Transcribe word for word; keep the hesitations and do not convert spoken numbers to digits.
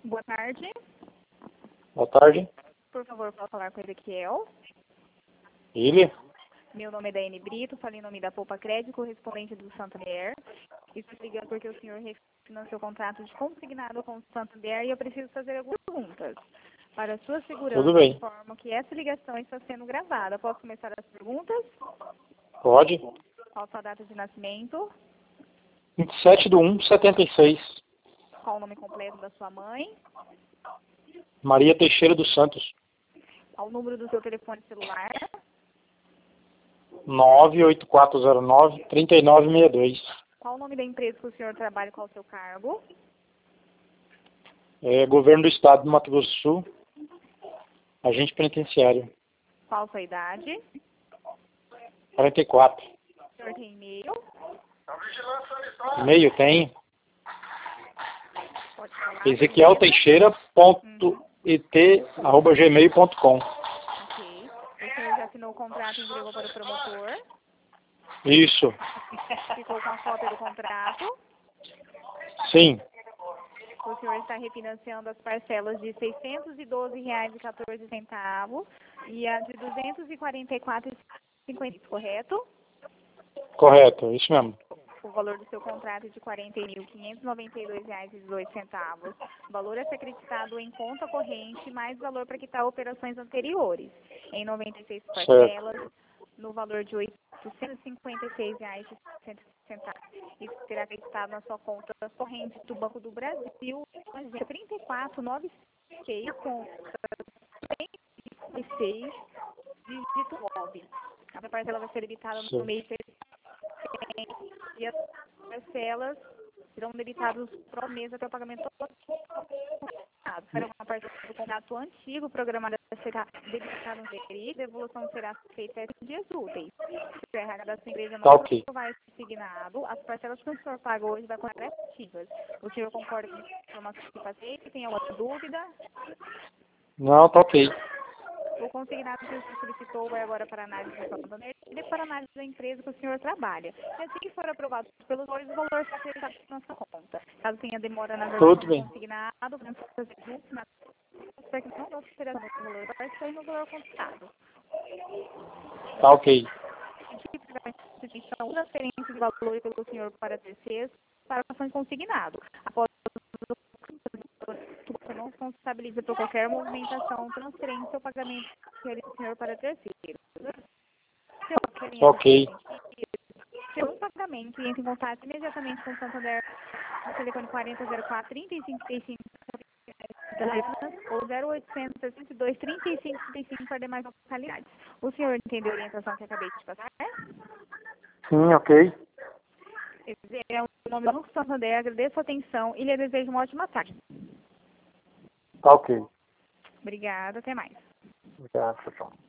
Boa tarde. Boa tarde. Por favor, posso falar com o Ezequiel? Ele? Meu nome é Daiane Brito, falo em nome da Poupa Crédito, correspondente do Santander. Estou ligando porque o senhor refinanciou o contrato de consignado com o Santander e eu preciso fazer algumas perguntas. Para a sua segurança, Tudo bem. informo que essa ligação está sendo gravada. Posso começar as perguntas? Pode. Qual a sua data de nascimento? vinte e sete de um de setenta e seis. Qual o nome completo da sua mãe? Maria Teixeira dos Santos. Qual o número do seu telefone celular? nove oito quatro zero nove, três nove seis dois. Qual o nome da empresa que o senhor trabalha e qual o seu cargo? É, Governo do Estado do Mato Grosso do Sul. Agente penitenciário. Qual a sua idade? quarenta e quatro. O senhor tem e-mail? E-mail tem. Pode falar. Ezequiel Teixeira ponto e t arroba gmail ponto com. Ok. O senhor já assinou o contrato e entregou para o promotor? Isso. Ficou com a cópia do contrato? Sim. O senhor está refinanciando as parcelas de seiscentos e doze reais e quatorze centavos e a de duzentos e quarenta e quatro reais e cinquenta centavos, correto? Correto, isso mesmo. O valor do seu contrato é de quarenta mil quinhentos e noventa e dois reais e dezoito centavos. O valor é acreditado em conta corrente, mais valor para quitar operações anteriores, em noventa e seis parcelas, certo, no valor de oitocentos e cinquenta e seis reais e sessenta centavos. Isso será acreditado na sua conta corrente do Banco do Brasil, dia trinta e quatro nove seis, conta trinta e seis, dígito nove. A parcela vai ser debitada no mês de setembro e as parcelas serão debitadas por mês até o pagamento total. Será uma parcela do contrato antigo, programada a ser debitada no período, a devolução será feita em dias úteis. Se o R H da sua empresa não Tá ok. vai ser signado, as parcelas que o senhor paga hoje vai continuar ativas. O senhor concorda com a informação que passei? Tem alguma dúvida? Não, tá ok. O consignado que o senhor solicitou vai agora para análise do Santander e para análise da empresa que o senhor trabalha. E assim que for aprovado pelos valores, o valor será acreditado na sua conta. Caso tenha demora na versão Tudo do bem. consignado, vamos fazer junto na para que não houve alteração do valor, vai sair no valor consignado. Tá ok. Instituição, transferência de valor pelo senhor para terceiros para a ação de consignado. Após o não responsabiliza por qualquer movimentação, transferência ou pagamento do senhor para terceiros. Ok. Se o pagamento e entre em contato imediatamente com o Santander no telefone quarenta zero quatro, trinta e cinco trinta e cinco ou zero oitocentos, sessenta e dois, trinta e cinco trinta e cinco para demais localidades. O senhor entendeu a orientação que acabei de passar? Sim, ok. É o nome do Banco Santander, agradeço a atenção e lhe desejo uma ótima tarde. Tá ok. Obrigada, até mais. Obrigado, tchau.